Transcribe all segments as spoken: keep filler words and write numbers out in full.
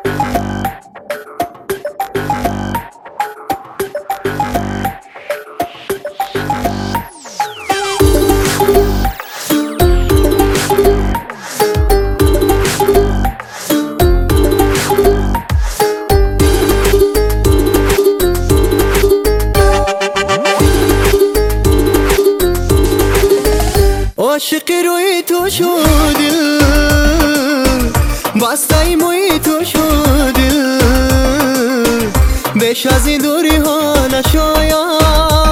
عاشق روی تو شده بستای موی تو شده بیش از این دوری ها نشاید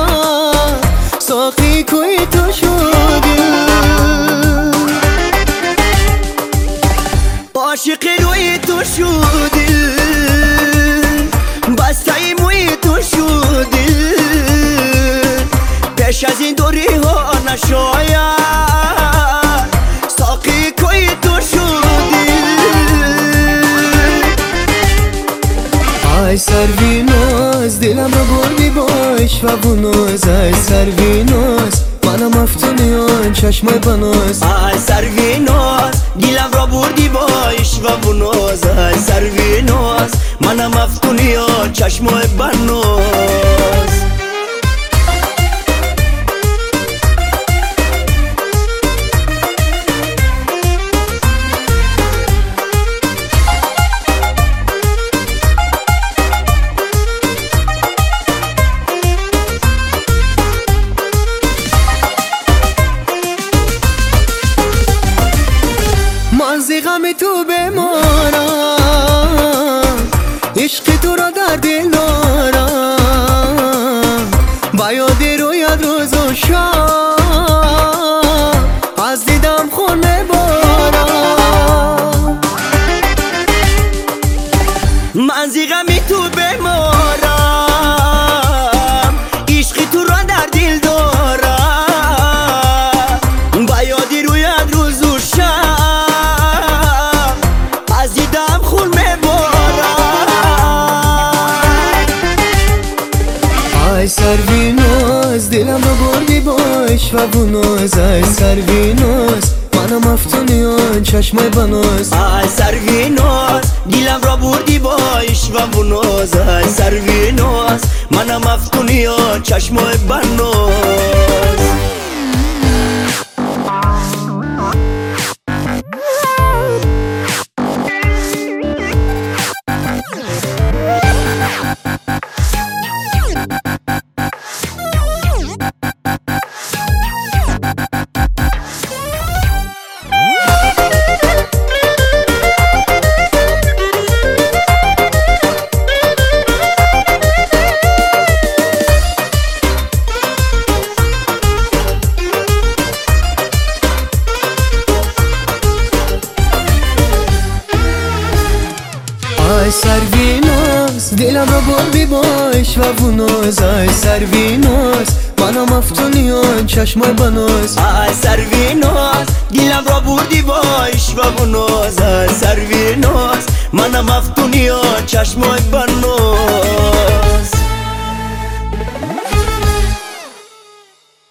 ساقی کوی تو شده عاشق روی تو شده بستای موی تو شده بیش از این دوری ها نشاید ای سرویناز دلم رو بردی با عشق و ناز ای سرویناز منم افتونیان چشمای بناز ای سرویناز دلم رو بردی با عشق و ناز ای سرویناز منم افتونیان چشمای بناز من غم تو بمانم عشق تو را در دل دارم با یاد رویت روز و شب از دیدم خون میبارم من غم تو بمانم عشق تو را در دل دارم با یاد رویت روز و شب ای سرویناز دلم رو بردی با عشق و ناز ای سرویناز منم افتونیان چشمای بناز ای سرویناز دلم رو بردی با عشق و ناز ای سرویناز منم افتونیان چشمای بناز ای سرویناز دلم رو بردی با عشق و ناز ای سرویناز منم افتونیان چشمای بناز ای سرویناز دلم رو بردی با عشق و ناز ای سرویناز منم افتونیان چشمای بناز